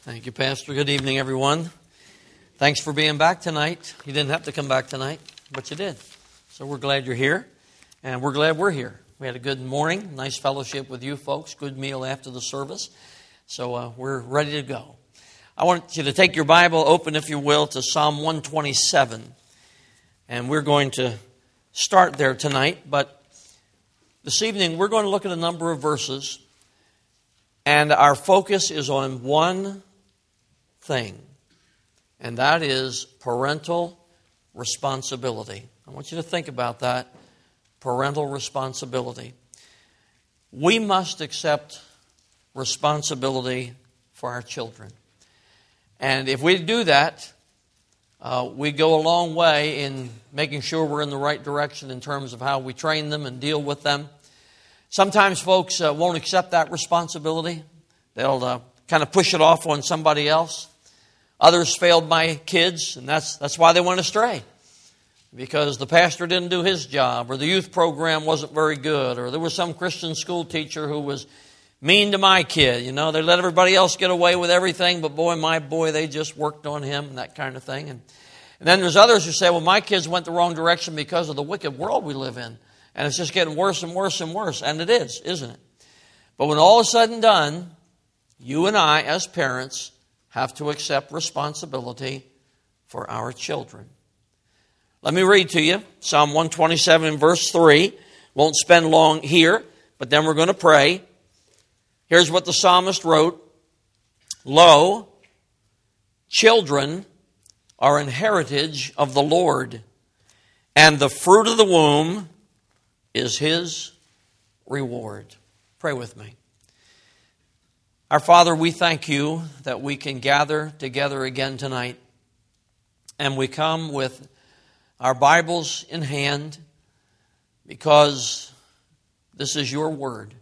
Thank you, Pastor. Good evening, everyone. Thanks for being back tonight. You didn't have to come back tonight, but you did. So we're glad you're here, and we're glad we're here. We had a good morning, nice fellowship with you folks, good meal after the service. So we're ready to go. I want you to take your Bible, open, if you will, to Psalm 127. And we're going to start there tonight, but this evening we're going to look at a number of verses, and our focus is on one thing, and that is parental responsibility. I want you to think about that, parental responsibility. We must accept responsibility for our children. And if we do that, we go a long way in making sure we're in the right direction in terms of how we train them and deal with them. Sometimes folks won't accept that responsibility. They'll kind of push it off on somebody else. Others failed my kids, and that's why they went astray. Because the pastor didn't do his job, or the youth program wasn't very good, or there was some Christian school teacher who was mean to my kid. You know, they let everybody else get away with everything, but my boy, they just worked on him, and that kind of thing. And then there's others who say, well, my kids went the wrong direction because of the wicked world we live in. And it's just getting worse and worse and worse. And it is, isn't it? But when all is said and done, you and I, as parents, have to accept responsibility for our children. Let me read to you Psalm 127 verse 3. Won't spend long here, but then we're going to pray. Here's what the psalmist wrote. Lo, children are an heritage of the Lord, and the fruit of the womb is His reward. Pray with me. Our Father, we thank You that we can gather together again tonight, and we come with our Bibles in hand because this is Your word.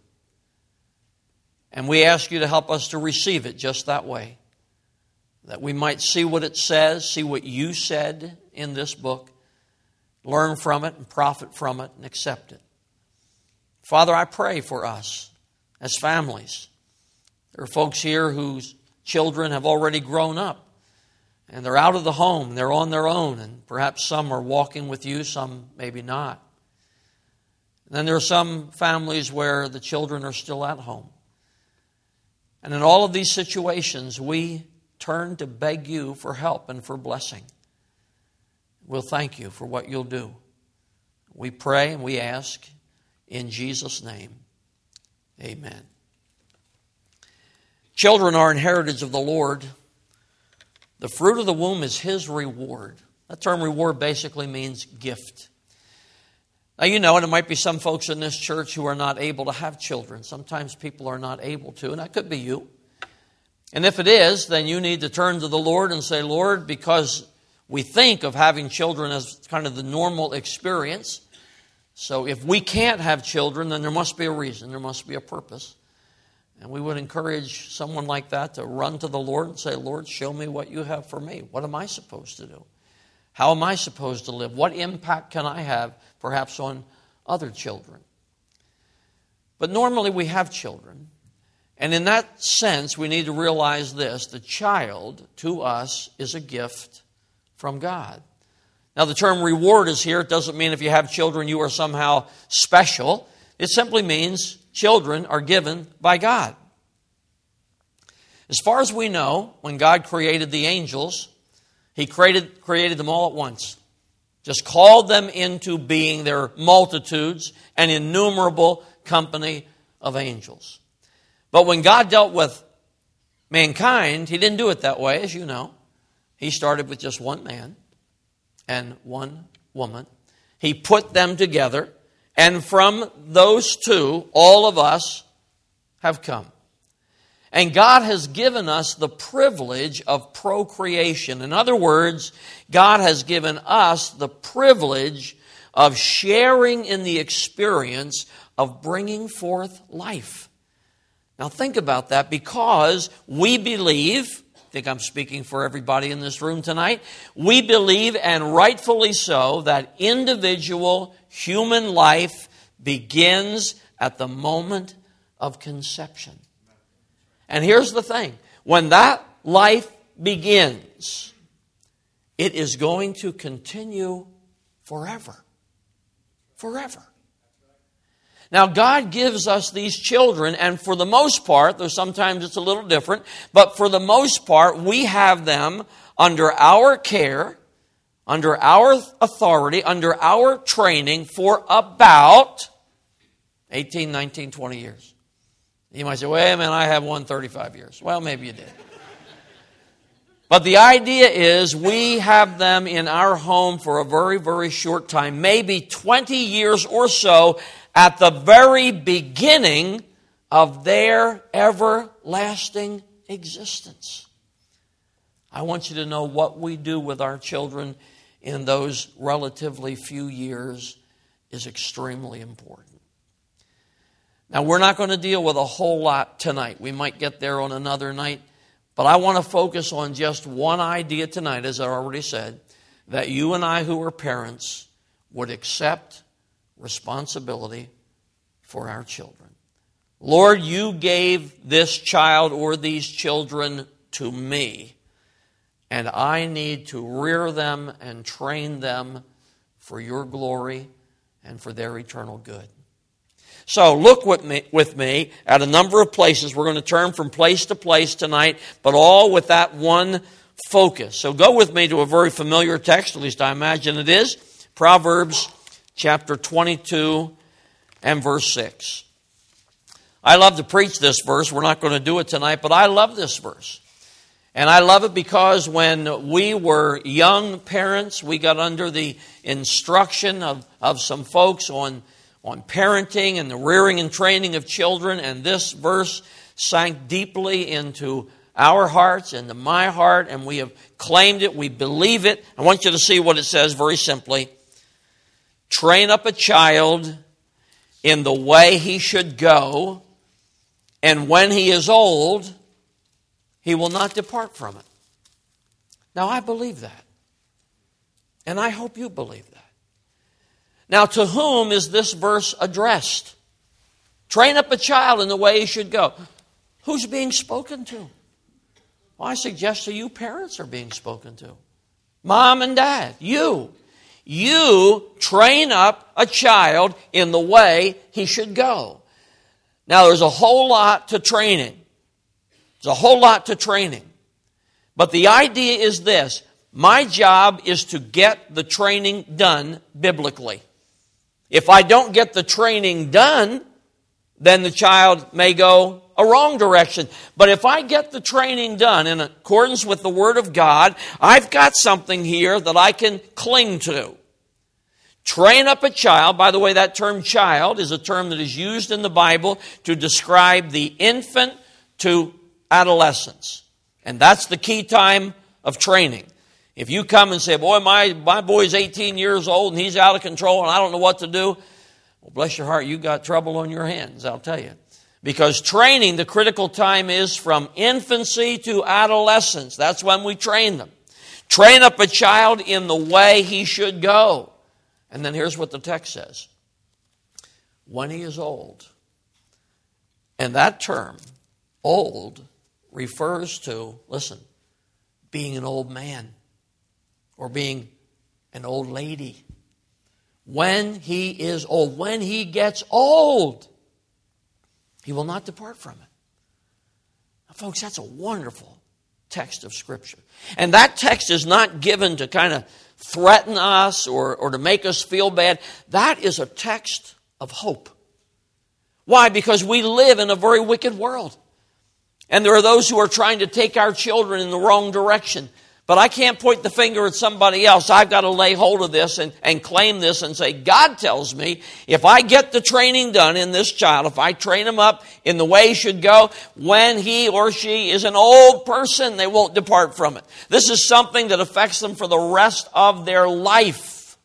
And we ask You to help us to receive it just that way, that we might see what it says, see what You said in this book, learn from it and profit from it and accept it. Father, I pray for us as families. There are folks here whose children have already grown up, and they're out of the home, they're on their own, and perhaps some are walking with You, some maybe not. And then there are some families where the children are still at home. And in all of these situations, we turn to beg You for help and for blessing. We'll thank You for what You'll do. We pray and we ask in Jesus' name. Amen. Children are an heritage of the Lord. The fruit of the womb is His reward. That term reward basically means gift. Now you know, and it might be some folks in this church who are not able to have children. Sometimes people are not able to, and that could be you. And if it is, then you need to turn to the Lord and say, Lord, because we think of having children as kind of the normal experience. So if we can't have children, then there must be a reason, there must be a purpose. And we would encourage someone like that to run to the Lord and say, Lord, show me what You have for me. What am I supposed to do? How am I supposed to live? What impact can I have, perhaps, on other children? But normally we have children. And in that sense, we need to realize this. The child, to us, is a gift from God. Now, the term reward is here. It doesn't mean if you have children, you are somehow special. It simply means children are given by God. As far as we know, when God created the angels, He created them all at once. Just called them into being, their multitudes, an innumerable company of angels. But when God dealt with mankind, He didn't do it that way, as you know. He started with just one man and one woman. He put them together. And from those two, all of us have come. And God has given us the privilege of procreation. In other words, God has given us the privilege of sharing in the experience of bringing forth life. Now think about that, because we believe, I think I'm speaking for everybody in this room tonight, we believe, and rightfully so, that individual human life begins at the moment of conception. And here's the thing. When that life begins, it is going to continue forever. Forever. Now, God gives us these children, and for the most part, though sometimes it's a little different, but for the most part, we have them under our care, under our authority, under our training for about 18, 19, 20 years. You might say, wait a minute, I have one 35 years. Well, maybe you did. But the idea is we have them in our home for a very, very short time, maybe 20 years or so, at the very beginning of their everlasting existence. I want you to know what we do with our children in those relatively few years is extremely important. Now, we're not going to deal with a whole lot tonight. We might get there on another night. But I want to focus on just one idea tonight, as I already said, that you and I who are parents would accept responsibility for our children. Lord, you gave this child or these children to me, and I need to rear them and train them for your glory and for their eternal good. So look with me at a number of places. We're going to turn from place to place tonight, but all with that one focus. So go with me to a very familiar text, at least I imagine it is. Proverbs chapter 22 and verse 6. I love to preach this verse. We're not going to do it tonight, but I love this verse. And I love it because when we were young parents, we got under the instruction of some folks on parenting and the rearing and training of children, and this verse sank deeply into our hearts, into my heart, and we have claimed it, we believe it. I want you to see what it says very simply. Train up a child in the way he should go, and when he is old, he will not depart from it. Now, I believe that, and I hope you believe that. Now, to whom is this verse addressed? Train up a child in the way he should go. Who's being spoken to? Well, I suggest to you parents are being spoken to. Mom and dad, you. You train up a child in the way he should go. Now, there's a whole lot to training. There's a whole lot to training. But the idea is this. My job is to get the training done biblically. If I don't get the training done, then the child may go a wrong direction. But if I get the training done in accordance with the Word of God, I've got something here that I can cling to. Train up a child. By the way, that term child is a term that is used in the Bible to describe the infant to adolescence. And that's the key time of training. If you come and say, boy, my boy's 18 years old and he's out of control and I don't know what to do, well, bless your heart, you got trouble on your hands, I'll tell you. Because training, the critical time is from infancy to adolescence. That's when we train them. Train up a child in the way he should go. And then here's what the text says. When he is old. And that term, old, refers to, listen, being an old man. Or being an old lady. When he is old, when he gets old, he will not depart from it. Now, folks, that's a wonderful text of Scripture. And that text is not given to kind of threaten us or to make us feel bad. That is a text of hope. Why? Because we live in a very wicked world. And there are those who are trying to take our children in the wrong direction. But I can't point the finger at somebody else. I've got to lay hold of this and claim this and say, God tells me if I get the training done in this child, if I train him up in the way he should go, when he or she is an old person, they won't depart from it. This is something that affects them for the rest of their life.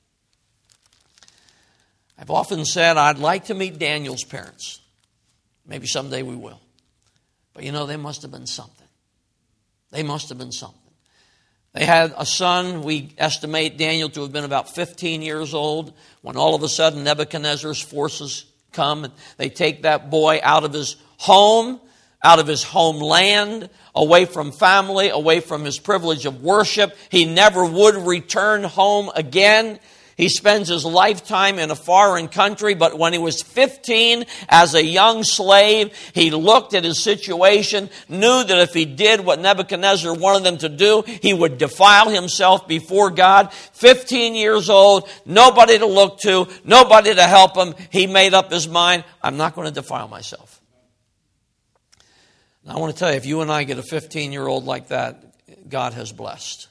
I've often said I'd like to meet Daniel's parents. Maybe someday we will. But you know, they must have been something. They must have been something. They had a son, we estimate Daniel to have been about 15 years old, when all of a sudden Nebuchadnezzar's forces come and they take that boy out of his home out of his homeland, away from family, away from his privilege of worship. He never would return home again. He spends his lifetime in a foreign country, but when he was 15, as a young slave, he looked at his situation, knew that if he did what Nebuchadnezzar wanted him to do, he would defile himself before God. 15 years old, nobody to look to, nobody to help him. He made up his mind, I'm not going to defile myself. And I want to tell you, if you and I get a 15-year-old like that, God has blessed.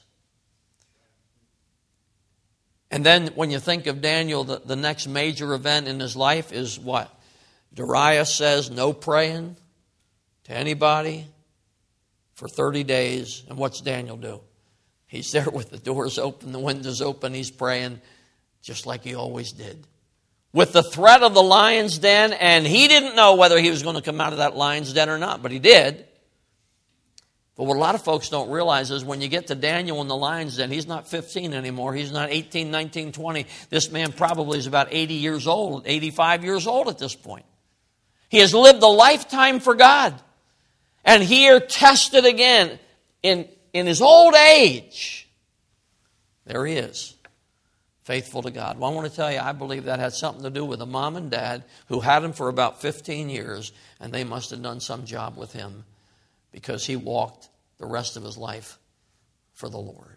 And then when you think of Daniel, the next major event in his life is what? Darius says no praying to anybody for 30 days. And what's Daniel do? He's there with the doors open, the windows open. He's praying just like he always did. With the threat of the lion's den, and he didn't know whether he was going to come out of that lion's den or not, but he did. But what a lot of folks don't realize is when you get to Daniel in the lion's den, he's not 15 anymore. He's not 18, 19, 20. This man probably is about 80 years old, 85 years old at this point. He has lived a lifetime for God. And here, tested again in his old age, there he is, faithful to God. Well, I want to tell you, I believe that had something to do with a mom and dad who had him for about 15 years, and they must have done some job with him, because he walked the rest of his life for the Lord.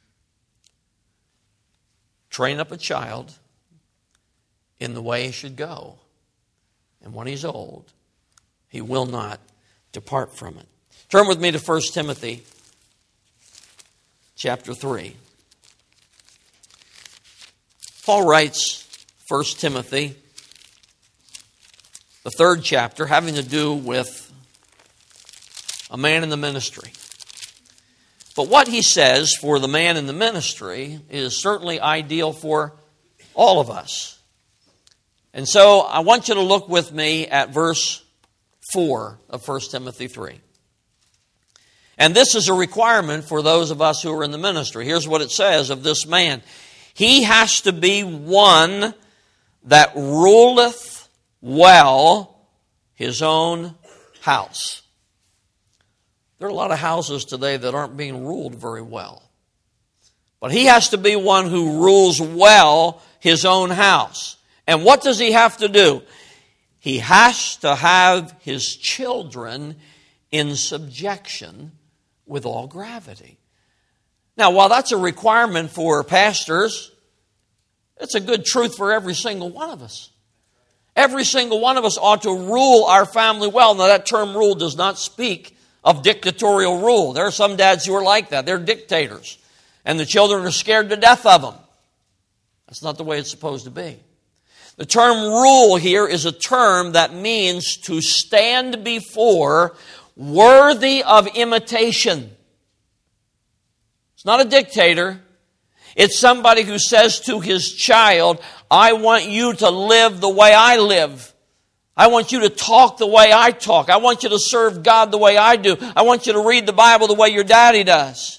Train up a child in the way he should go. And when he's old, he will not depart from it. Turn with me to 1 Timothy chapter 3. Paul writes 1 Timothy, the 3rd chapter, having to do with a man in the ministry. But what he says for the man in the ministry is certainly ideal for all of us. And so I want you to look with me at verse 4 of 1 Timothy 3. And this is a requirement for those of us who are in the ministry. Here's what it says of this man. He has to be one that ruleth well his own house. There are a lot of houses today that aren't being ruled very well. But he has to be one who rules well his own house. And what does he have to do? He has to have his children in subjection with all gravity. Now, while that's a requirement for pastors, it's a good truth for every single one of us. Every single one of us ought to rule our family well. Now, that term rule does not speak of dictatorial rule. There are some dads who are like that. They're dictators. And the children are scared to death of them. That's not the way it's supposed to be. The term rule here is a term that means to stand before worthy of imitation. It's not a dictator. It's somebody who says to his child, I want you to live the way I live. I want you to talk the way I talk. I want you to serve God the way I do. I want you to read the Bible the way your daddy does.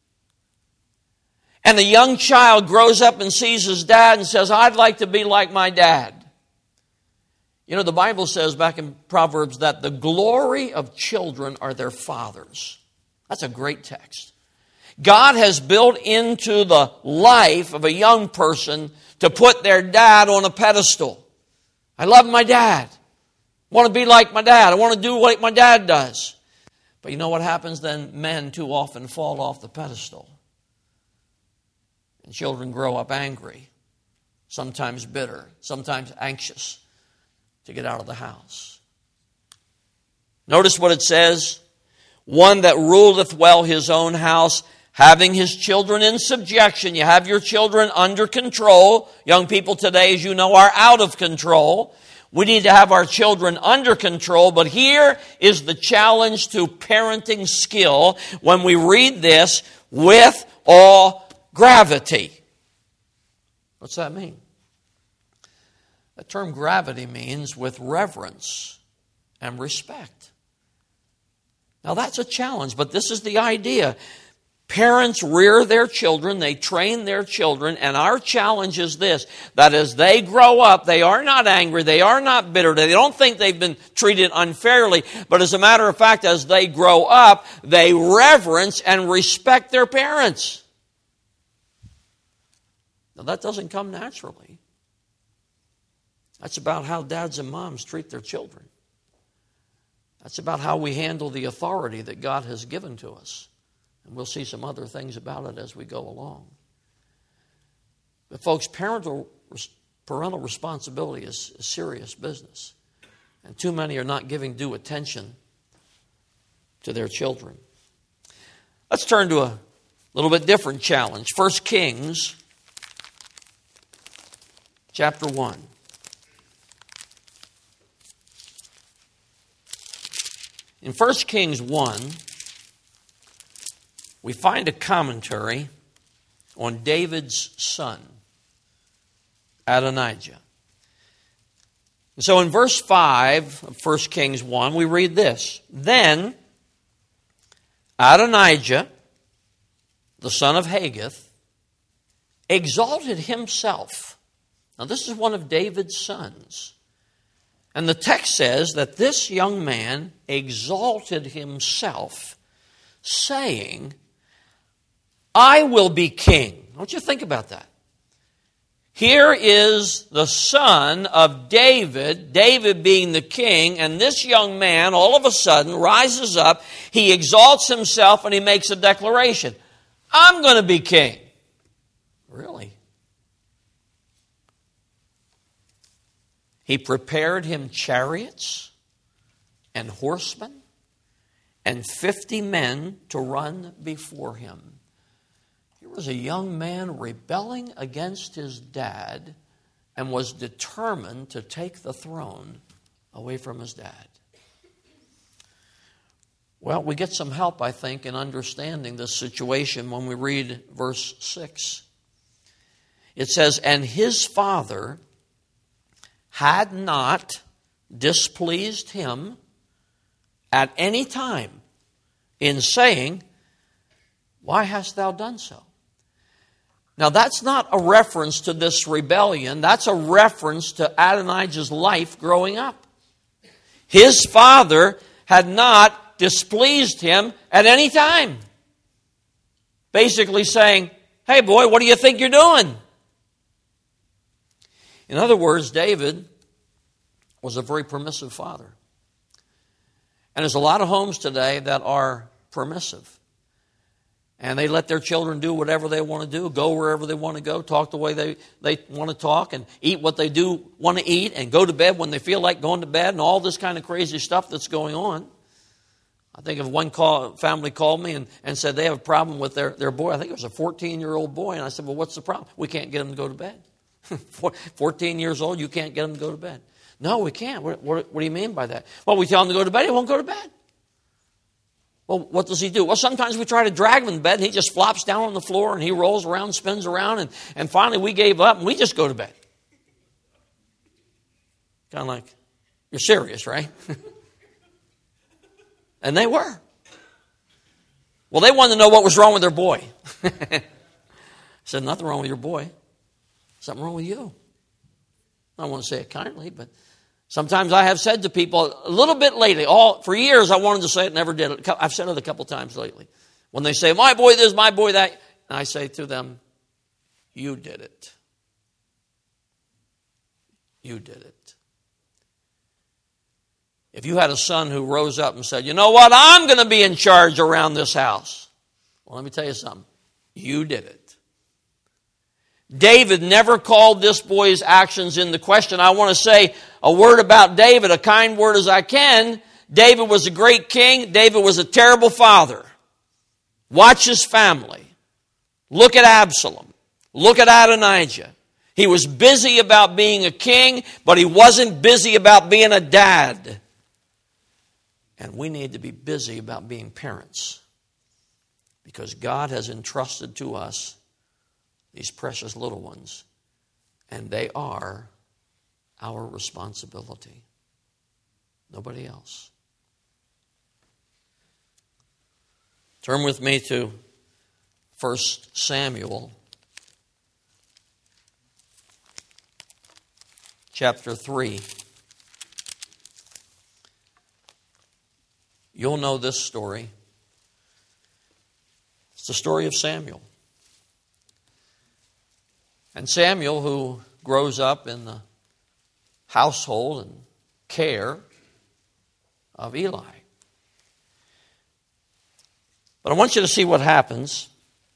And the young child grows up and sees his dad and says, I'd like to be like my dad. You know, the Bible says back in Proverbs that the glory of children are their fathers. That's a great text. God has built into the life of a young person to put their dad on a pedestal. I love my dad. I want to be like my dad. I want to do what my dad does. But you know what happens then? Men too often fall off the pedestal. And children grow up angry, sometimes bitter, sometimes anxious to get out of the house. Notice what it says. One that ruleth well his own house, having his children in subjection. You have your children under control. Young people today, as you know, are out of control. We need to have our children under control, but here is the challenge to parenting skill when we read this, with all gravity. What's that mean? The term gravity means with reverence and respect. Now that's a challenge, but this is the idea. Parents rear their children, they train their children, and our challenge is this, that as they grow up, they are not angry, they are not bitter, they don't think they've been treated unfairly, but as a matter of fact, as they grow up, they reverence and respect their parents. Now, that doesn't come naturally. That's about how dads and moms treat their children. That's about how we handle the authority that God has given to us. And we'll see some other things about it as we go along. But folks, parental responsibility is serious business. And too many are not giving due attention to their children. Let's turn to a little bit different challenge. 1 Kings chapter 1. In 1 Kings 1, we find a commentary on David's son, Adonijah. So in verse 5 of 1 Kings 1, we read this. Then Adonijah, the son of Haggith, exalted himself. Now this is one of David's sons. And the text says that this young man exalted himself, saying, I will be king. Don't you think about that? Here is the son of David, David being the king, and this young man all of a sudden rises up, he exalts himself, and he makes a declaration. I'm going to be king. Really? He prepared him chariots and horsemen and 50 men to run before him. Here was a young man rebelling against his dad and was determined to take the throne away from his dad. Well, we get some help, I think, in understanding this situation when we read verse 6. It says, and his father had not displeased him at any time in saying, why hast thou done so? Now, that's not a reference to this rebellion. That's a reference to Adonijah's life growing up. His father had not displeased him at any time. Basically saying, hey, boy, what do you think you're doing? In other words, David was a very permissive father. And there's a lot of homes today that are permissive. And they let their children do whatever they want to do, go wherever they want to go, talk the way they want to talk, and eat what they do want to eat, and go to bed when they feel like going to bed, and all this kind of crazy stuff that's going on. I think of one family called me and said they have a problem with their boy. I think it was a 14-year-old boy. And I said, well, what's the problem? We can't get him to go to bed. 14 years old, you can't get him to go to bed. No, we can't. What do you mean by that? Well, we tell him to go to bed, he won't go to bed. Well, what does he do? Well, sometimes we try to drag him in bed, and he just flops down on the floor, and he rolls around, spins around, and finally we gave up, and we just go to bed. Kind of like, you're serious, right? And they were. Well, they wanted to know what was wrong with their boy. I said, nothing wrong with your boy. Something wrong with you. I don't want to say it kindly, but sometimes I have said to people a little bit lately, for years I wanted to say it, never did it. I've said it a couple times lately. When they say, my boy this, my boy that, and I say to them, you did it. You did it. If you had a son who rose up and said, you know what, I'm going to be in charge around this house. Well, let me tell you something. You did it. David never called this boy's actions into question. I want to say a word about David, a kind word as I can. David was a great king. David was a terrible father. Watch his family. Look at Absalom. Look at Adonijah. He was busy about being a king, but he wasn't busy about being a dad. And we need to be busy about being parents, because God has entrusted to us these precious little ones, and they are our responsibility. Nobody else. Turn with me to 1 Samuel chapter 3. You'll know this story. It's the story of Samuel. And Samuel, who grows up in the household and care of Eli. But I want you to see what happens.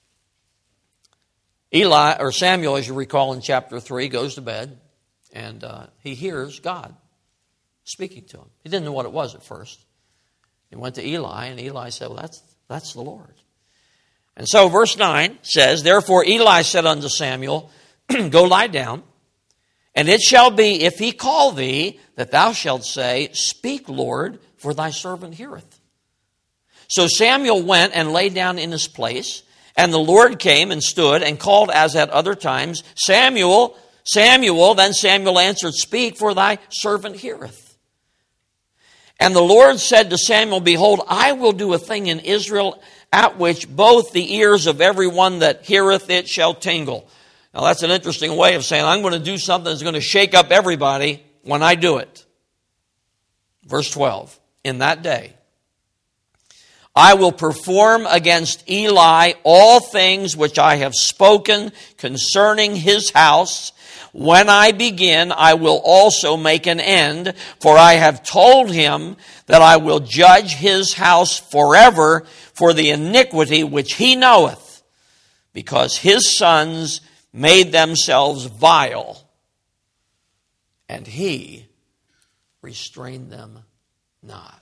Samuel, as you recall in chapter 3, goes to bed, and he hears God speaking to him. He didn't know what it was at first. He went to Eli, and Eli said, well, that's the Lord. And so verse 9 says, Therefore Eli said unto Samuel, Go lie down, and it shall be, if he call thee, that thou shalt say, Speak, Lord, for thy servant heareth. So Samuel went and lay down in his place, and the Lord came and stood and called as at other times, Samuel, Samuel. Then Samuel answered, Speak, for thy servant heareth. And the Lord said to Samuel, Behold, I will do a thing in Israel at which both the ears of every one that heareth it shall tingle. Now that's an interesting way of saying, I'm going to do something that's going to shake up everybody when I do it. Verse 12, In that day I will perform against Eli all things which I have spoken concerning his house. When I begin, I will also make an end, for I have told him that I will judge his house forever for the iniquity which he knoweth, because his sons made themselves vile, and he restrained them not.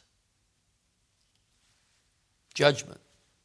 Judgment.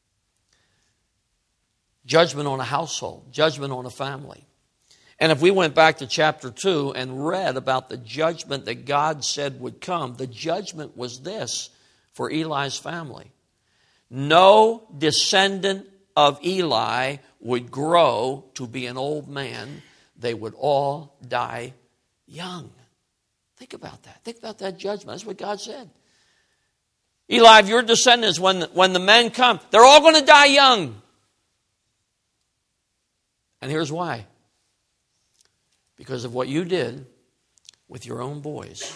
Judgment on a household. Judgment on a family. And if we went back to chapter 2 and read about the judgment that God said would come, the judgment was this for Eli's family. No descendant of Eli would grow to be an old man. They would all die young. Think about that. Think about that judgment. That's what God said. Eli, if your descendants, when the men come, they're all going to die young. And here's why. Because of what you did with your own boys.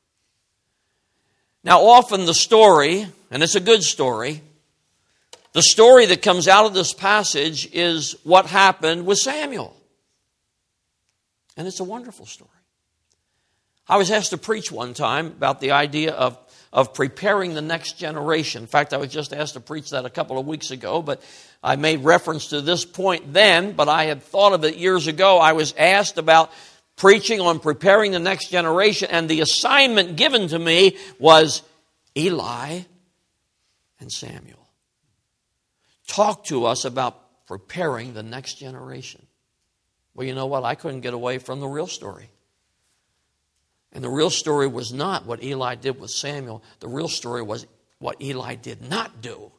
Now, often the story, and it's a good story, the story that comes out of this passage is what happened with Samuel. And it's a wonderful story. I was asked to preach one time about the idea of preparing the next generation. In fact, I was just asked to preach that a couple of weeks ago, but I made reference to this point then, but I had thought of it years ago. I was asked about preaching on preparing the next generation, and the assignment given to me was Eli and Samuel. Talk to us about preparing the next generation. Well, you know what? I couldn't get away from the real story. And the real story was not what Eli did with Samuel. The real story was what Eli did not do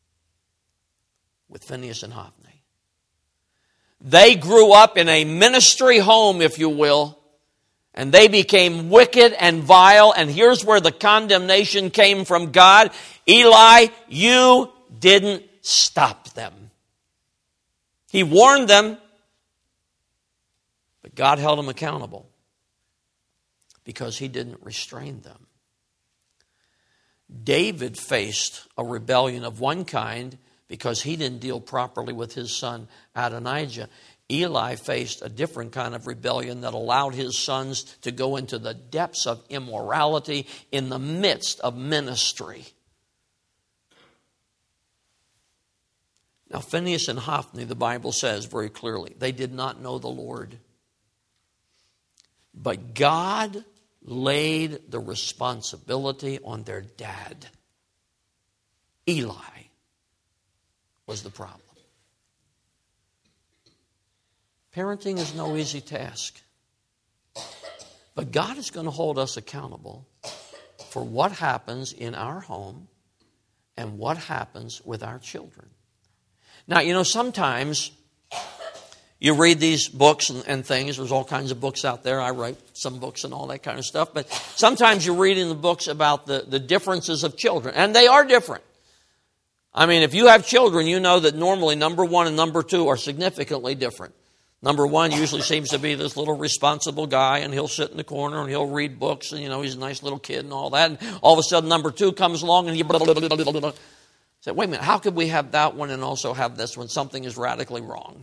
with Phinehas and Hophni. They grew up in a ministry home, if you will, and they became wicked and vile, and here's where the condemnation came from God. Eli, you didn't stop them. He warned them, but God held them accountable because he didn't restrain them. David faced a rebellion of one kind because he didn't deal properly with his son Adonijah. Eli faced a different kind of rebellion that allowed his sons to go into the depths of immorality in the midst of ministry. Now, Phinehas and Hophni, the Bible says very clearly, they did not know the Lord. But God laid the responsibility on their dad. Eli was the problem. Parenting is no easy task. But God is going to hold us accountable for what happens in our home and what happens with our children. Now, you know, sometimes you read these books and things. There's all kinds of books out there. I write some books and all that kind of stuff. But sometimes you read in the books about the differences of children. And they are different. I mean, if you have children, you know that normally number one and number two are significantly different. Number one usually seems to be this little responsible guy, and he'll sit in the corner and he'll read books, and he's a nice little kid and all that. And all of a sudden, number two comes along and he say, wait a minute, how could we have that one and also have this one? Something is radically wrong.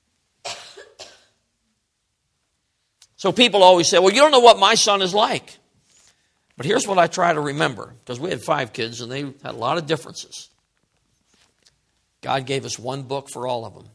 So people always say, well, you don't know what my son is like. But here's what I try to remember, because we had 5 kids and they had a lot of differences. God gave us one book for all of them.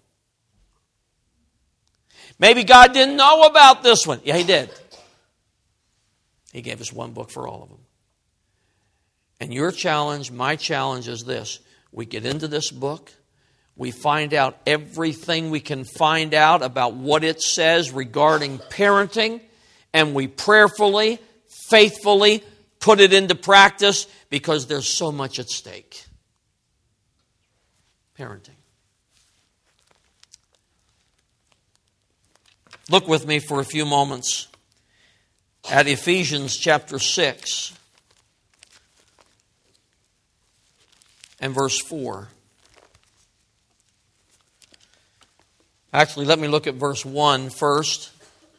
Maybe God didn't know about this one. Yeah, He did. He gave us one book for all of them. And your challenge, my challenge is this. We get into this book. We find out everything we can find out about what it says regarding parenting. And we prayerfully, faithfully put it into practice because there's so much at stake. Parenting. Look with me for a few moments at Ephesians chapter 6 and verse 4. Actually, let me look at verse 1 first.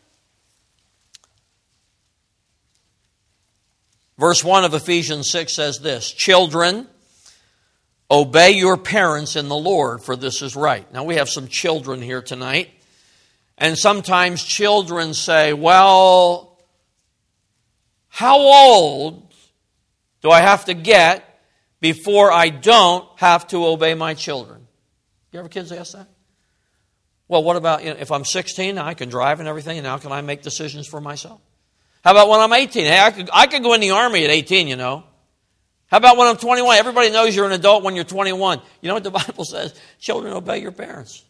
Verse 1 of Ephesians 6 says this, children, obey your parents in the Lord, for this is right. Now, we have some children here tonight. And sometimes children say, well, how old do I have to get before I don't have to obey my children? You ever kids ask that? Well, what about if I'm 16, I can drive and everything, and now can I make decisions for myself? How about when I'm 18? Hey, I could go in the army at 18, How about when I'm 21? Everybody knows you're an adult when you're 21. You know what the Bible says? Children, obey your parents.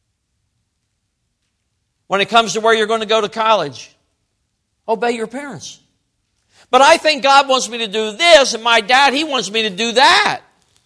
When it comes to where you're going to go to college, obey your parents. But I think God wants me to do this, and my dad, he wants me to do that.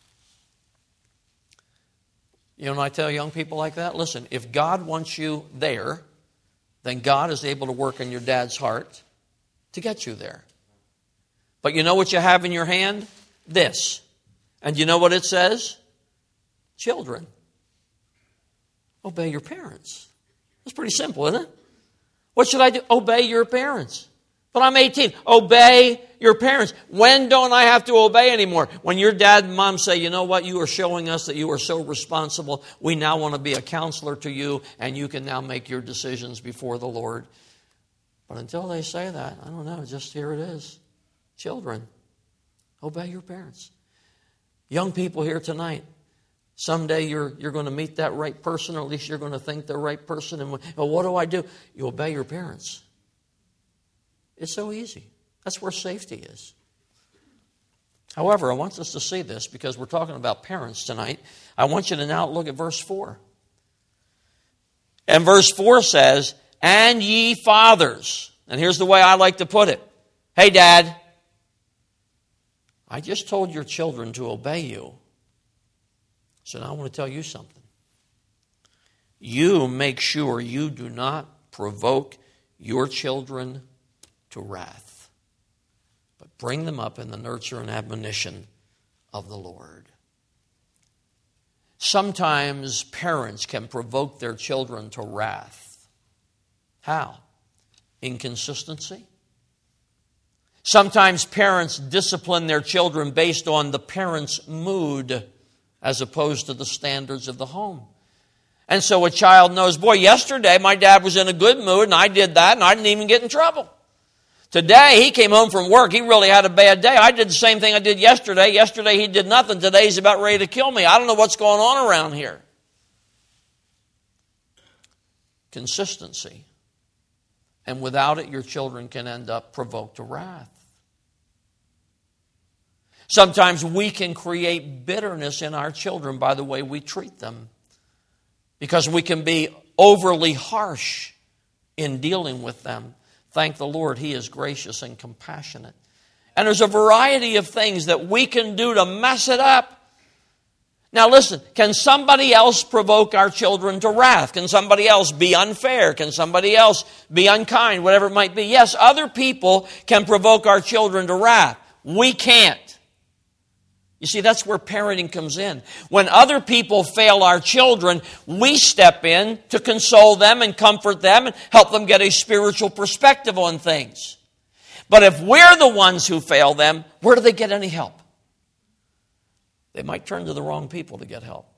You know what I tell young people like that? Listen, if God wants you there, then God is able to work in your dad's heart to get you there. But you know what you have in your hand? This. And you know what it says? Children, obey your parents. It's pretty simple, isn't it? What should I do? Obey your parents. But I'm 18. Obey your parents. When don't I have to obey anymore? When your dad and mom say, you know what, you are showing us that you are so responsible. We now want to be a counselor to you, and you can now make your decisions before the Lord. But until they say that, I don't know, just here it is. Children, obey your parents. Young people here tonight, someday you're going to meet that right person, or at least you're going to think they're the right person. And well, what do? You obey your parents. It's so easy. That's where safety is. However, I want us to see this because we're talking about parents tonight. I want you to now look at verse 4. And verse 4 says, and ye fathers. And here's the way I like to put it. Hey, Dad, I just told your children to obey you. So now I want to tell you something. You make sure you do not provoke your children to wrath, but bring them up in the nurture and admonition of the Lord. Sometimes parents can provoke their children to wrath. How? Inconsistency. Sometimes parents discipline their children based on the parent's mood as opposed to the standards of the home. And so a child knows, boy, yesterday my dad was in a good mood and I did that and I didn't even get in trouble. Today he came home from work, he really had a bad day. I did the same thing I did yesterday. Yesterday he did nothing. Today he's about ready to kill me. I don't know what's going on around here. Consistency. And without it, your children can end up provoked to wrath. Sometimes we can create bitterness in our children by the way we treat them, because we can be overly harsh in dealing with them. Thank the Lord, He is gracious and compassionate. And there's a variety of things that we can do to mess it up. Now listen, can somebody else provoke our children to wrath? Can somebody else be unfair? Can somebody else be unkind? Whatever it might be. Yes, other people can provoke our children to wrath. We can't. You see, that's where parenting comes in. When other people fail our children, we step in to console them and comfort them and help them get a spiritual perspective on things. But if we're the ones who fail them, where do they get any help? They might turn to the wrong people to get help.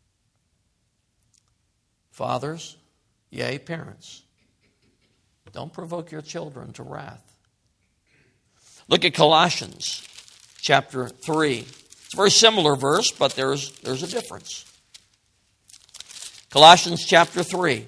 Fathers, yea, parents, don't provoke your children to wrath. Look at Colossians chapter 3. It's a very similar verse, but there's a difference. Colossians chapter 3.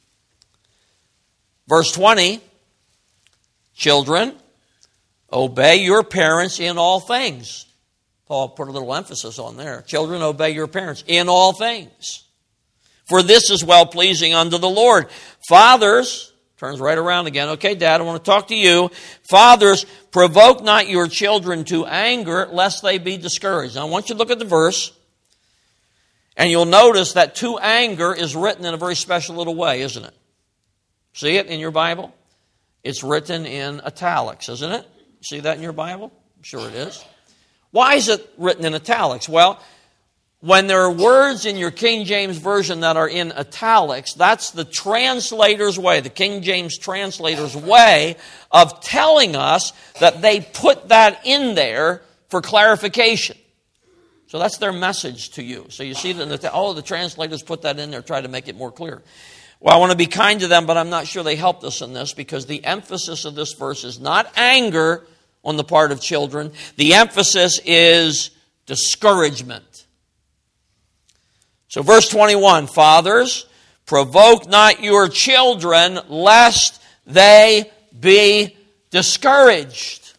Verse 20. Children, obey your parents in all things. Paul put a little emphasis on there. Children, obey your parents in all things. For this is well-pleasing unto the Lord. Fathers, turns right around again. Okay, Dad, I want to talk to you. Fathers, provoke not your children to anger, lest they be discouraged. Now, I want you to look at the verse, and you'll notice that to anger is written in a very special little way, isn't it? See it in your Bible? It's written in italics, isn't it? See that in your Bible? I'm sure it is. Why is it written in italics? Well, when there are words in your King James Version that are in italics, that's the translator's way, the King James translator's way of telling us that they put that in there for clarification. So that's their message to you. So you see that the translators put that in there, try to make it more clear. Well, I want to be kind to them, but I'm not sure they helped us in this, because the emphasis of this verse is not anger on the part of children. The emphasis is discouragement. So verse 21, fathers, provoke not your children, lest they be discouraged.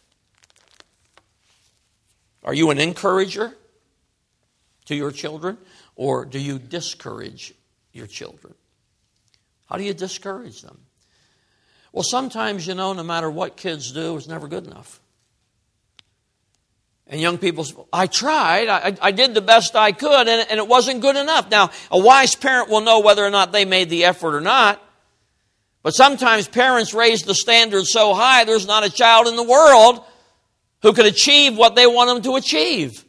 Are you an encourager to your children, or do you discourage your children? How do you discourage them? Well, sometimes, no matter what kids do, it's never good enough. And young people say, I tried, I did the best I could, and it wasn't good enough. Now, a wise parent will know whether or not they made the effort or not. But sometimes parents raise the standard so high, there's not a child in the world who could achieve what they want them to achieve.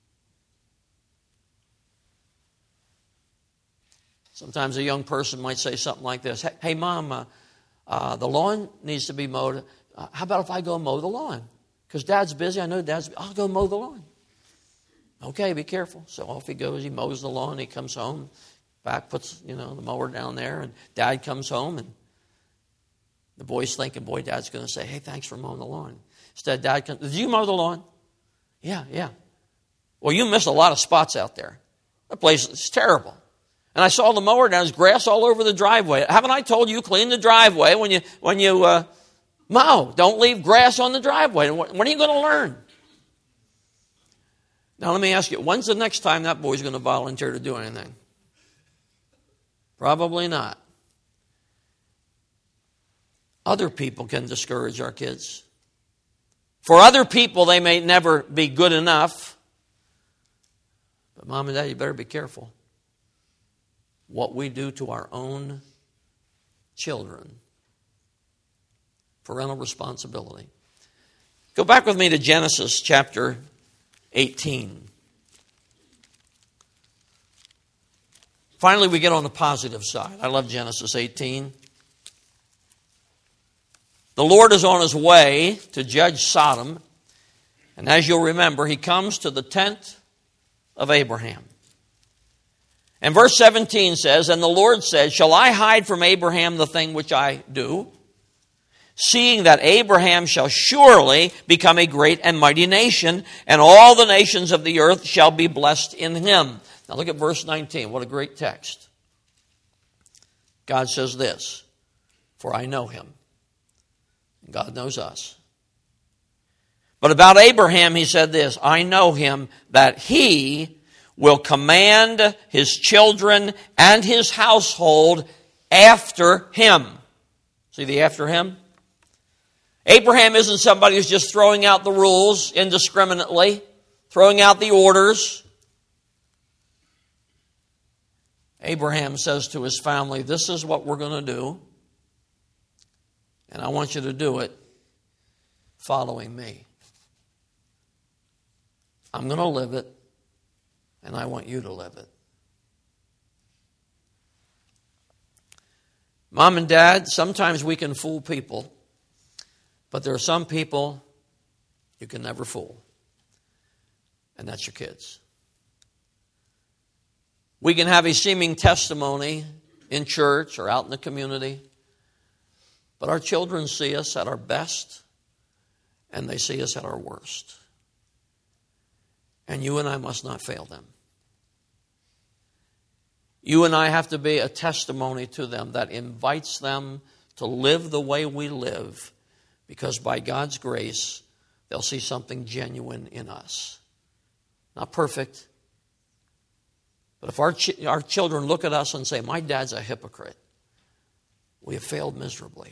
Sometimes a young person might say something like this, hey Mom, the lawn needs to be mowed. How about if I go mow the lawn? Because Dad's busy. I know Dad's busy. I'll go mow the lawn. Okay, be careful. So off he goes. He mows the lawn. He comes home. Back puts, the mower down there. And Dad comes home. And the boy's thinking, boy, Dad's going to say, hey, thanks for mowing the lawn. Instead, Dad comes, did you mow the lawn? Yeah. Well, you missed a lot of spots out there. That place is terrible. And I saw the mower down. There's grass all over the driveway. Haven't I told you, clean the driveway when you mow? Don't leave grass on the driveway. When are you going to learn? Now, let me ask you, when's the next time that boy's going to volunteer to do anything? Probably not. Other people can discourage our kids. For other people, they may never be good enough. But Mom and Dad, you better be careful what we do to our own children. Parental responsibility. Go back with me to Genesis chapter 18. Finally, we get on the positive side. I love Genesis 18. The Lord is on his way to judge Sodom. And as you'll remember, he comes to the tent of Abraham. And verse 17 says, and the Lord said, shall I hide from Abraham the thing which I do? Seeing that Abraham shall surely become a great and mighty nation, and all the nations of the earth shall be blessed in him. Now look at verse 19. What a great text. God says this, for I know him. And God knows us. But about Abraham he said this, I know him that he will command his children and his household after him. See the after him? Abraham isn't somebody who's just throwing out the rules indiscriminately, throwing out the orders. Abraham says to his family, this is what we're going to do, and I want you to do it following me. I'm going to live it, and I want you to live it. Mom and Dad, sometimes we can fool people, but there are some people you can never fool, and that's your kids. We can have a seeming testimony in church or out in the community, but our children see us at our best, and they see us at our worst. And you and I must not fail them. You and I have to be a testimony to them that invites them to live the way we live, because by God's grace, they'll see something genuine in us. Not perfect, but if our children look at us and say, my dad's a hypocrite, we have failed miserably.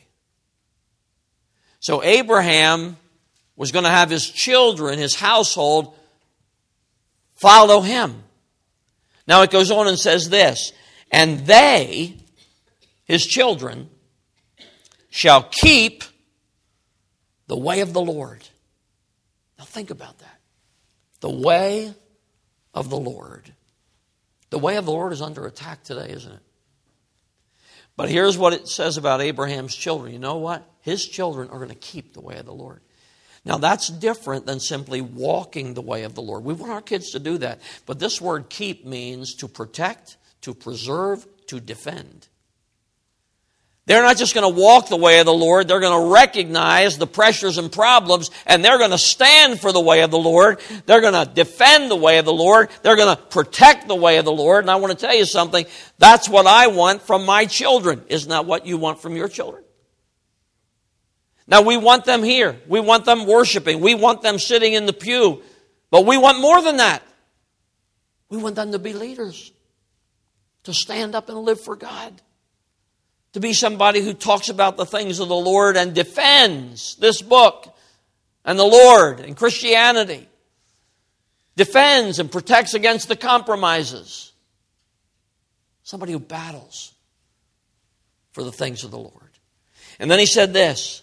So Abraham was going to have his children, his household, follow him. Now it goes on and says this, and they, his children, shall keep the way of the Lord. Now think about that. The way of the Lord. The way of the Lord is under attack today, isn't it? But here's what it says about Abraham's children. You know what? His children are going to keep the way of the Lord. Now that's different than simply walking the way of the Lord. We want our kids to do that. But this word keep means to protect, to preserve, to defend. They're not just going to walk the way of the Lord. They're going to recognize the pressures and problems, and they're going to stand for the way of the Lord. They're going to defend the way of the Lord. They're going to protect the way of the Lord. And I want to tell you something. That's what I want from my children. Isn't that what you want from your children? Now, we want them here. We want them worshiping. We want them sitting in the pew. But we want more than that. We want them to be leaders, to stand up and live for God, to be somebody who talks about the things of the Lord and defends this book and the Lord and Christianity, defends and protects against the compromises. Somebody who battles for the things of the Lord. And then he said this,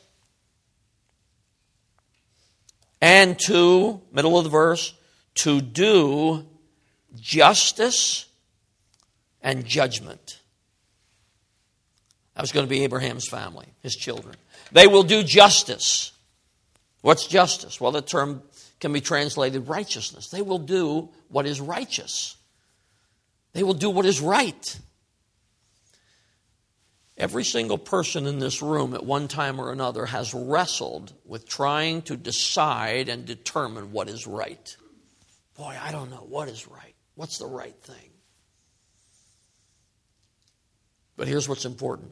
and to, middle of the verse, to do justice and judgment. That was going to be Abraham's family, his children. They will do justice. What's justice? Well, the term can be translated righteousness. They will do what is righteous. They will do what is right. Every single person in this room at one time or another has wrestled with trying to decide and determine what is right. Boy, I don't know what is right. What's the right thing? But here's what's important.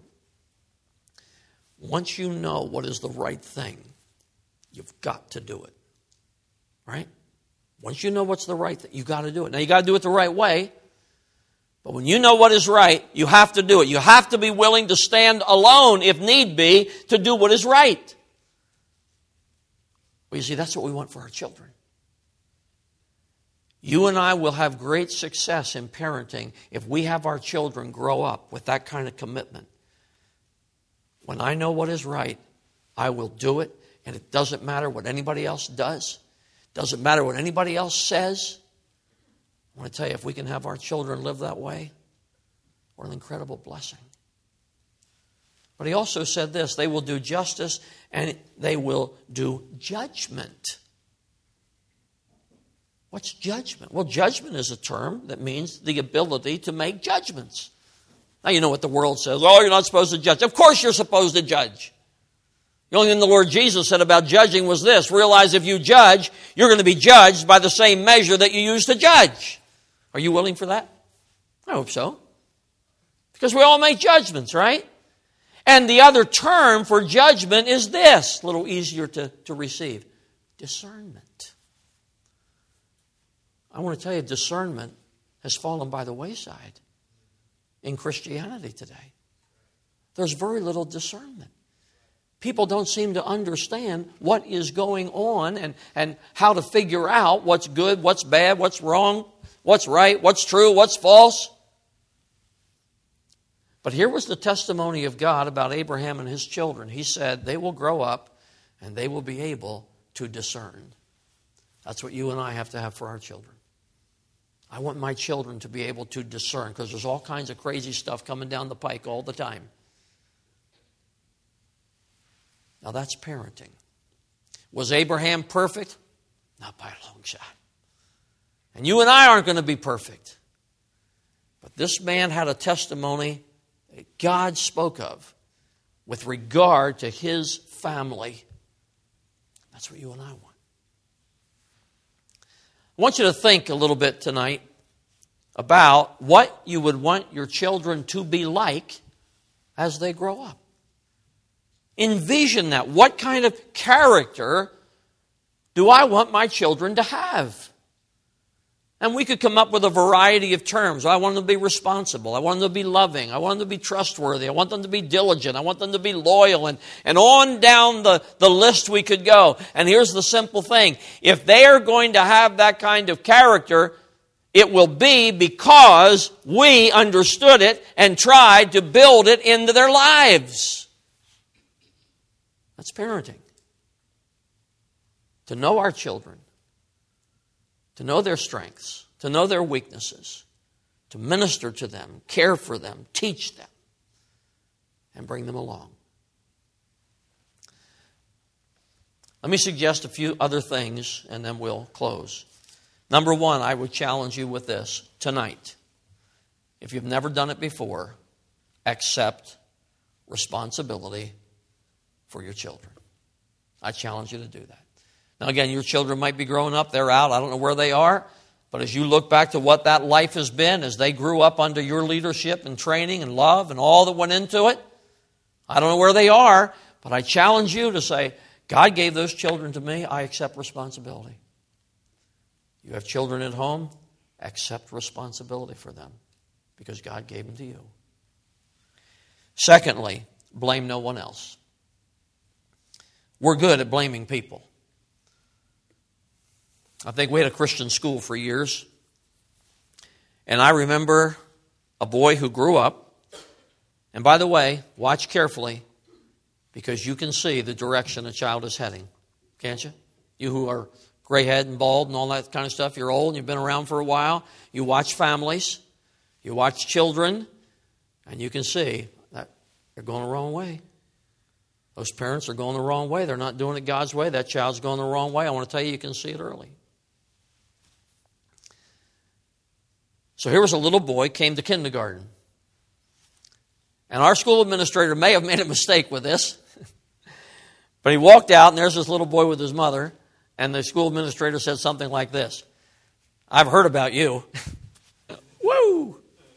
Once you know what is the right thing, you've got to do it. Right? Once you know what's the right thing, you've got to do it. Now, you got to do it the right way. But when you know what is right, you have to do it. You have to be willing to stand alone, if need be, to do what is right. Well, you see, that's what we want for our children. You and I will have great success in parenting if we have our children grow up with that kind of commitment. When I know what is right, I will do it, and it doesn't matter what anybody else does. It doesn't matter what anybody else says. I want to tell you, if we can have our children live that way, what an incredible blessing. But he also said this, they will do justice and they will do judgment. What's judgment? Well, judgment is a term that means the ability to make judgments. Now, you know what the world says. Oh, you're not supposed to judge. Of course you're supposed to judge. The only thing the Lord Jesus said about judging was this. Realize if you judge, you're going to be judged by the same measure that you use to judge. Are you willing for that? I hope so. Because we all make judgments, right? And the other term for judgment is this, a little easier to receive. Discernment. I want to tell you, discernment has fallen by the wayside in Christianity today. There's very little discernment. People don't seem to understand what is going on and how to figure out what's good, what's bad, what's wrong, what's right, what's true, what's false. But here was the testimony of God about Abraham and his children. He said they will grow up and they will be able to discern. That's what you and I have to have for our children. I want my children to be able to discern, because there's all kinds of crazy stuff coming down the pike all the time. Now that's parenting. Was Abraham perfect? Not by a long shot. And you and I aren't going to be perfect. But this man had a testimony that God spoke of with regard to his family. That's what you and I want. I want you to think a little bit tonight about what you would want your children to be like as they grow up. Envision that. What kind of character do I want my children to have? And we could come up with a variety of terms. I want them to be responsible. I want them to be loving. I want them to be trustworthy. I want them to be diligent. I want them to be loyal. And on down the list we could go. And here's the simple thing. If they are going to have that kind of character, it will be because we understood it and tried to build it into their lives. That's parenting. To know our children. To know their strengths, to know their weaknesses, to minister to them, care for them, teach them, and bring them along. Let me suggest a few other things, and then we'll close. Number one, I would challenge you with this tonight. If you've never done it before, accept responsibility for your children. I challenge you to do that. Now again, your children might be growing up, they're out, I don't know where they are, but as you look back to what that life has been, as they grew up under your leadership and training and love and all that went into it, I don't know where they are, but I challenge you to say, God gave those children to me, I accept responsibility. You have children at home, accept responsibility for them because God gave them to you. Secondly, blame no one else. We're good at blaming people. I think we had a Christian school for years. And I remember a boy who grew up. And by the way, watch carefully because you can see the direction a child is heading. Can't you? You who are gray-headed and bald and all that kind of stuff, you're old and you've been around for a while. You watch families. You watch children. And you can see that they're going the wrong way. Those parents are going the wrong way. They're not doing it God's way. That child's going the wrong way. I want to tell you, you can see it early. So here was a little boy, came to kindergarten. And our school administrator may have made a mistake with this. But he walked out, and there's this little boy with his mother. And the school administrator said something like this. I've heard about you. Woo!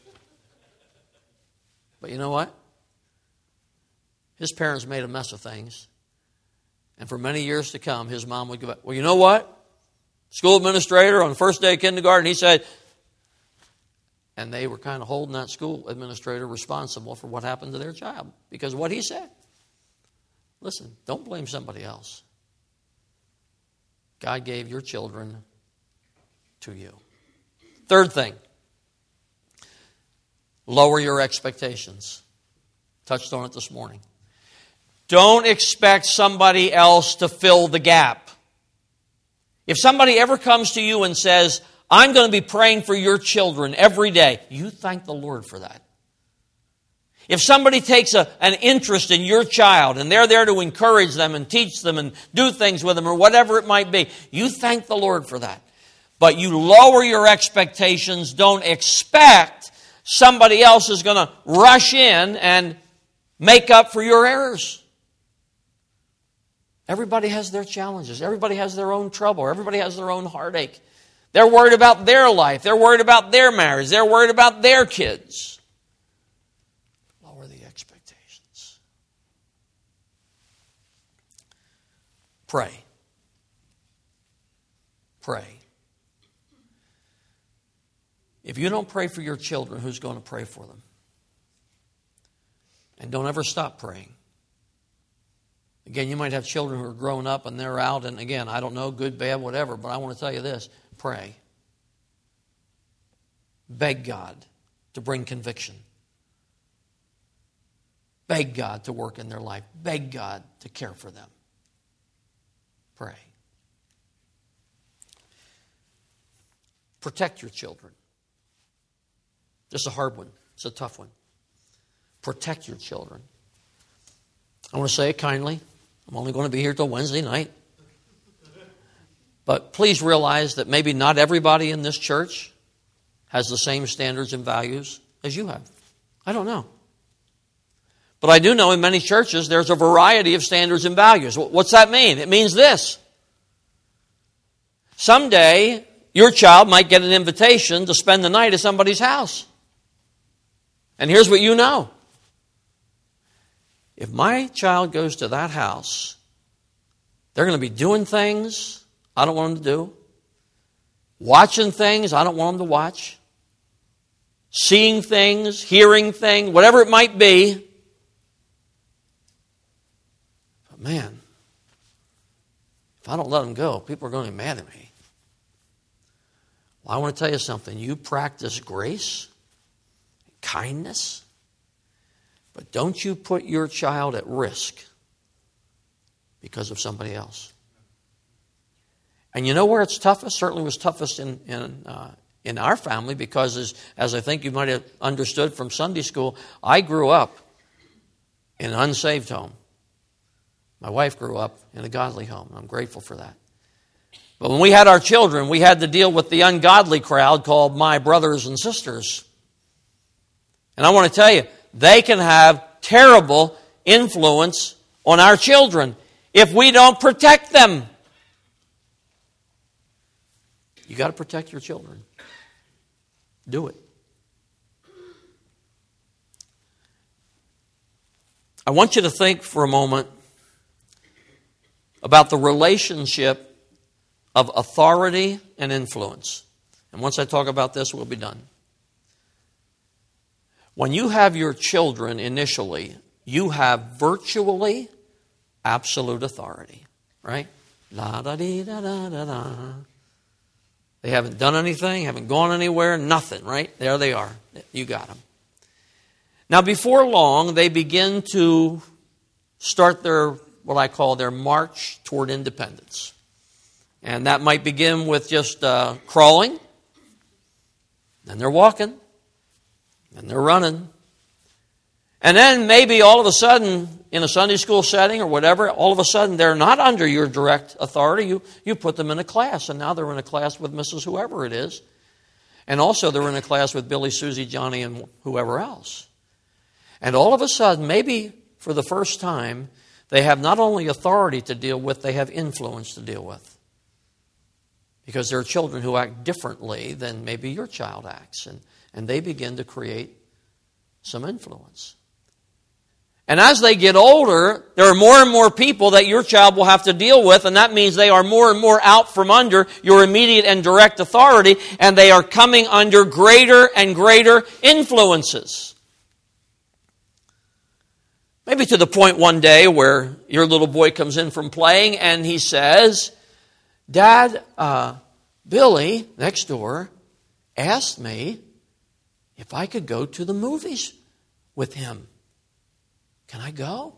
But you know what? His parents made a mess of things. And for many years to come, his mom would go back. Well, you know what? School administrator on the first day of kindergarten, he said... And they were kind of holding that school administrator responsible for what happened to their child because of what he said. Listen, don't blame somebody else. God gave your children to you. Third thing, lower your expectations. Touched on it this morning. Don't expect somebody else to fill the gap. If somebody ever comes to you and says, I'm going to be praying for your children every day, you thank the Lord for that. If somebody takes an interest in your child and they're there to encourage them and teach them and do things with them or whatever it might be, you thank the Lord for that. But you lower your expectations. Don't expect somebody else is going to rush in and make up for your errors. Everybody has their challenges. Everybody has their own trouble. Everybody has their own heartache. They're worried about their life. They're worried about their marriage. They're worried about their kids. Lower the expectations. Pray. Pray. If you don't pray for your children, who's going to pray for them? And don't ever stop praying. Again, you might have children who are grown up and they're out, and again, I don't know, good, bad, whatever, but I want to tell you this. Pray. Beg God to bring conviction. Beg God to work in their life. Beg God to care for them. Pray. Protect your children. This is a hard one. It's a tough one. Protect your children. I want to say it kindly. I'm only going to be here till Wednesday night. But please realize that maybe not everybody in this church has the same standards and values as you have. I don't know. But I do know in many churches there's a variety of standards and values. What's that mean? It means this. Someday, your child might get an invitation to spend the night at somebody's house. And here's what you know. If my child goes to that house, they're going to be doing things I don't want them to do, watching things I don't want them to watch, seeing things, hearing things, whatever it might be. But man, if I don't let them go, people are going to be mad at me. Well, I want to tell you something. You practice grace, kindness, but don't you put your child at risk because of somebody else. And you know where it's toughest? Certainly was toughest in our family because, as I think you might have understood from Sunday school, I grew up in an unsaved home. My wife grew up in a godly home. I'm grateful for that. But when we had our children, we had to deal with the ungodly crowd called my brothers and sisters. And I want to tell you, they can have terrible influence on our children if we don't protect them. You got to protect your children. Do it. I want you to think for a moment about the relationship of authority and influence. And once I talk about this, we'll be done. When you have your children initially, you have virtually absolute authority, right? La da dee da da da da. They haven't done anything, haven't gone anywhere, nothing, right? There they are. You got them. Now, before long, they begin to start their, what I call their march toward independence. And that might begin with just crawling. Then they're walking. Then they're running. And then maybe all of a sudden, in a Sunday school setting or whatever, all of a sudden they're not under your direct authority. You put them in a class, and now they're in a class with Mrs. whoever it is. And also they're in a class with Billy, Susie, Johnny, and whoever else. And all of a sudden, maybe for the first time, they have not only authority to deal with, they have influence to deal with. Because there are children who act differently than maybe your child acts. And they begin to create some influence. And as they get older, there are more and more people that your child will have to deal with, and that means they are more and more out from under your immediate and direct authority, and they are coming under greater and greater influences. Maybe to the point one day where your little boy comes in from playing and he says, Dad, Billy, next door, asked me if I could go to the movies with him. Can I go?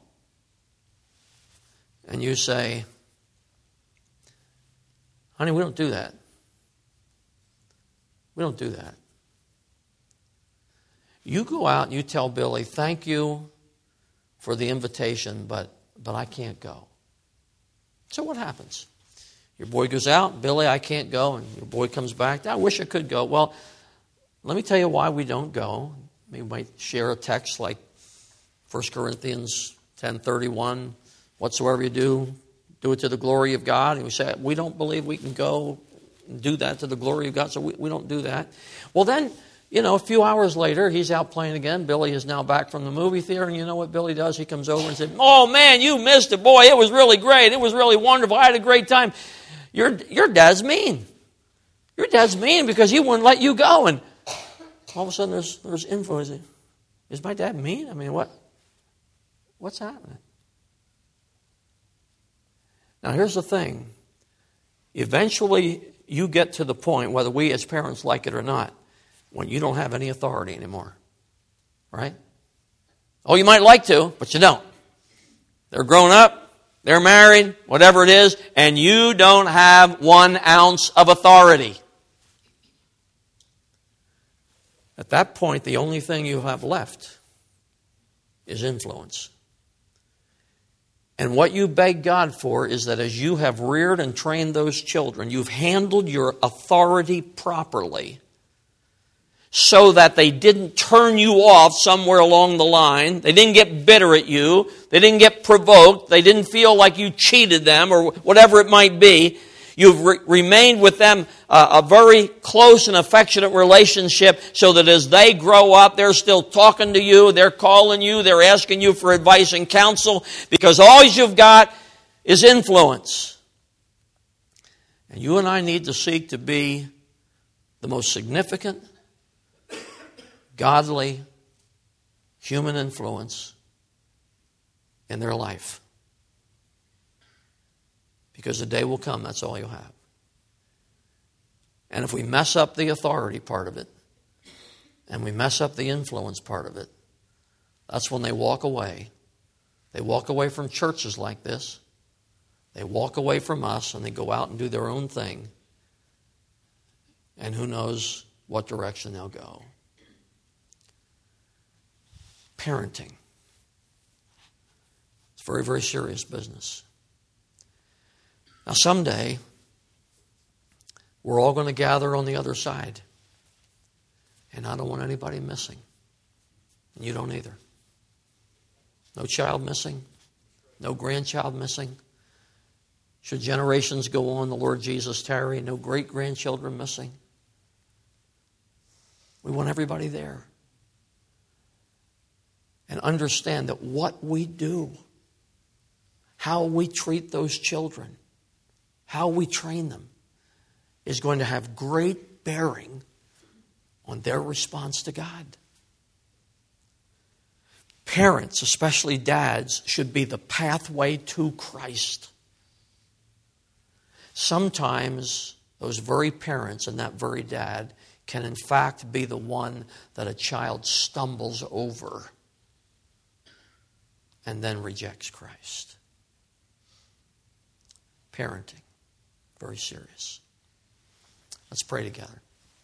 And you say, honey, we don't do that. We don't do that. You go out and you tell Billy, thank you for the invitation, but I can't go. So what happens? Your boy goes out, Billy, I can't go, and your boy comes back, I wish I could go. Well, let me tell you why we don't go. We might share a text like 1 Corinthians 10:31, whatsoever you do, do it to the glory of God. And we say, we don't believe we can go and do that to the glory of God, so we don't do that. Well, then, a few hours later, he's out playing again. Billy is now back from the movie theater, and you know what Billy does? He comes over and says, oh, man, you missed it. Boy, it was really great. It was really wonderful. I had a great time. Your dad's mean. Your dad's mean because he wouldn't let you go. And all of a sudden, there's influence. Is my dad mean? I mean, what's happening? Now, here's the thing. Eventually, you get to the point, whether we as parents like it or not, when you don't have any authority anymore. Right? Oh, you might like to, but you don't. They're grown up, they're married, whatever it is, and you don't have 1 ounce of authority. At that point, the only thing you have left is influence. And what you beg God for is that as you have reared and trained those children, you've handled your authority properly so that they didn't turn you off somewhere along the line. They didn't get bitter at you. They didn't get provoked. They didn't feel like you cheated them or whatever it might be. You've remained with them a very close and affectionate relationship so that as they grow up, they're still talking to you, they're calling you, they're asking you for advice and counsel because all you've got is influence. And you and I need to seek to be the most significant, godly, human influence in their life. Because the day will come, that's all you'll have. And if we mess up the authority part of it, and we mess up the influence part of it, that's when they walk away. They walk away from churches like this. They walk away from us, and they go out and do their own thing. And who knows what direction they'll go. Parenting. It's very, very serious business. Now someday, we're all going to gather on the other side. And I don't want anybody missing. And you don't either. No child missing. No grandchild missing. Should generations go on, the Lord Jesus tarry, no great-grandchildren missing. We want everybody there. And understand that what we do, how we treat those children, how we train them, is going to have great bearing on their response to God. Parents, especially dads, should be the pathway to Christ. Sometimes those very parents and that very dad can in fact be the one that a child stumbles over and then rejects Christ. Parenting. Very serious. Let's pray together.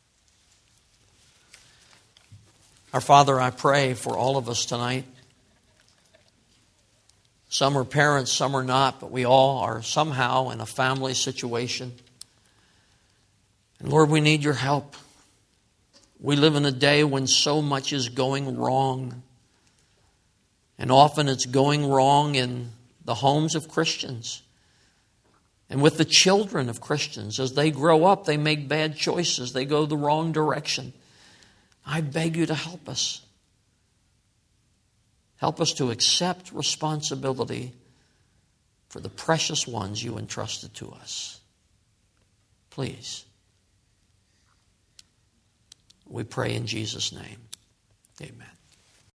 Our Father, I pray for all of us tonight. Some are parents, some are not, but we all are somehow in a family situation. And Lord, we need your help. We live in a day when so much is going wrong. And often it's going wrong in the homes of Christians. And with the children of Christians, as they grow up, they make bad choices. They go the wrong direction. I beg you to help us. Help us to accept responsibility for the precious ones you entrusted to us. Please. We pray in Jesus' name. Amen.